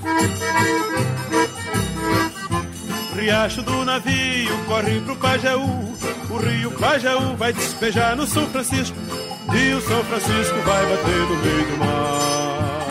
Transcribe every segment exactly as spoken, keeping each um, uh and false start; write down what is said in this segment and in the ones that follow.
Riacho do navio corre pro Pajeú, o rio Pajeú vai despejar no São Francisco, e o São Francisco vai bater no meio do mar.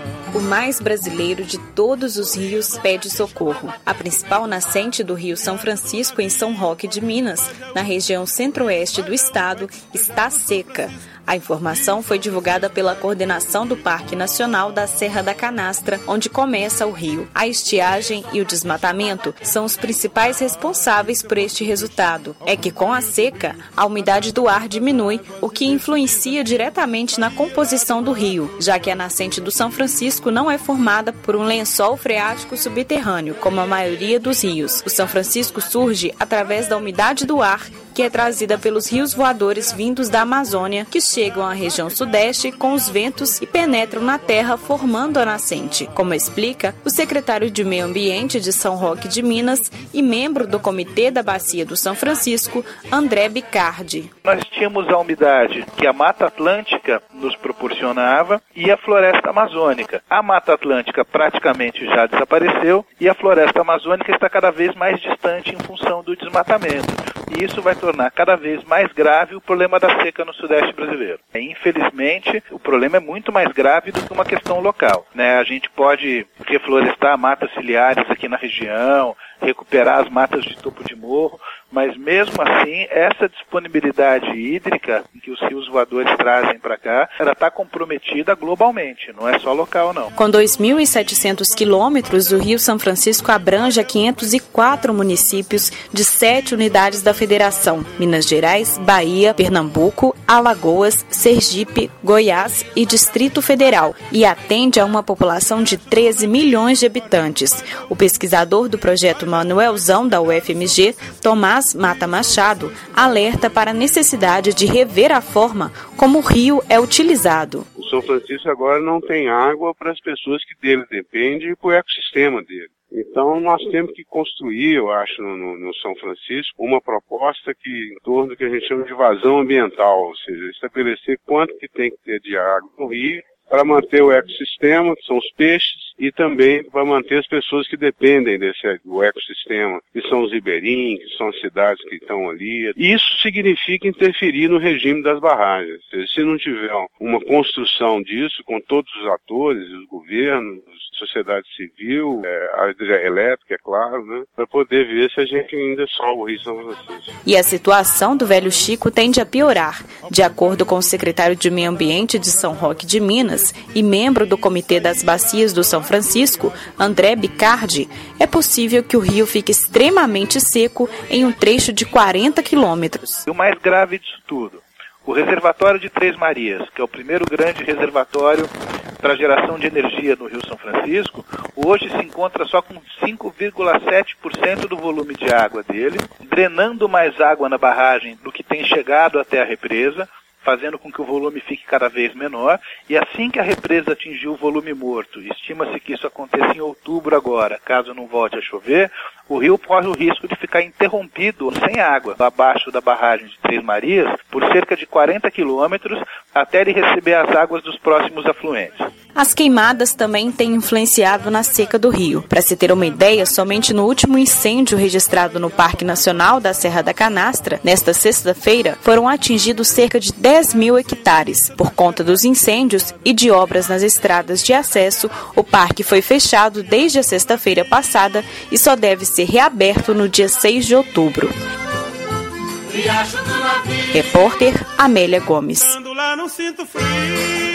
O mais brasileiro de todos os rios pede socorro. A principal nascente do rio São Francisco, em São Roque de Minas, na região centro-oeste do estado, está seca. A informação foi divulgada pela coordenação do Parque Nacional da Serra da Canastra, onde começa o rio. A estiagem e o desmatamento são os principais responsáveis por este resultado. É que com a seca, a umidade do ar diminui, o que influencia diretamente na composição do rio, já que a nascente do São Francisco não é formada por um lençol freático subterrâneo, como a maioria dos rios. O São Francisco surge através da umidade do ar, que é trazida pelos rios voadores vindos da Amazônia, que chegam à região sudeste com os ventos e penetram na terra, formando a nascente, como explica o secretário de Meio Ambiente de São Roque de Minas e membro do Comitê da Bacia do São Francisco, André Bicardi. Nós tínhamos a umidade que a Mata Atlântica nos proporcionava e a floresta amazônica. A Mata Atlântica praticamente já desapareceu e a floresta amazônica está cada vez mais distante em função do desmatamento. E isso vai tornar cada vez mais grave o problema da seca no sudeste brasileiro. Infelizmente, o problema é muito mais grave do que uma questão local, né? A gente pode reflorestar matas ciliares aqui na região, recuperar as matas de topo de morro, mas mesmo assim, essa disponibilidade hídrica que os rios voadores trazem para cá, ela está comprometida globalmente, não é só local, não. Com dois mil e setecentos quilômetros, o Rio São Francisco abrange quinhentos e quatro municípios de sete unidades da Federação: Minas Gerais, Bahia, Pernambuco, Alagoas, Sergipe, Goiás e Distrito Federal, e atende a uma população de treze milhões de habitantes. O pesquisador do projeto Manuelzão da U F M G, Tomás Mata Machado, alerta para a necessidade de rever a forma como o rio é utilizado. O São Francisco agora não tem água para as pessoas que dele dependem e para o ecossistema dele. Então nós temos que construir, eu acho, no, no São Francisco, uma proposta que em torno do que a gente chama de vazão ambiental, ou seja, estabelecer quanto que tem que ter de água no rio para manter o ecossistema, que são os peixes, e também para manter as pessoas que dependem desse do ecossistema, que são os ribeirinhos, que são as cidades que estão ali. Isso significa interferir no regime das barragens. Se não tiver uma construção disso com todos os atores, os governos, a sociedade civil, a hidrelétrica, é claro, né, para poder ver se a gente ainda salva o Rio São Francisco. E a situação do Velho Chico tende a piorar. De acordo com o secretário de Meio Ambiente de São Roque de Minas e membro do Comitê das Bacias do São Francisco, André Bicardi, é possível que o rio fique extremamente seco em um trecho de quarenta quilômetros. O mais grave disso tudo, o reservatório de Três Marias, que é o primeiro grande reservatório para geração de energia no Rio São Francisco, hoje se encontra só com cinco vírgula sete por cento do volume de água dele, drenando mais água na barragem do que tem chegado até a represa, fazendo com que o volume fique cada vez menor, e assim que a represa atingir o volume morto, estima-se que isso aconteça em outubro agora, caso não volte a chover, o rio corre o risco de ficar interrompido sem água abaixo da barragem de Três Marias por cerca de quarenta quilômetros até ele receber as águas dos próximos afluentes. As queimadas também têm influenciado na seca do rio. Para se ter uma ideia, somente no último incêndio registrado no Parque Nacional da Serra da Canastra, nesta sexta-feira, foram atingidos cerca de dez mil hectares. Por conta dos incêndios e de obras nas estradas de acesso, o parque foi fechado desde a sexta-feira passada e só deve ser reaberto no dia seis de outubro. Repórter Amélia Gomes. Lá não sinto frio.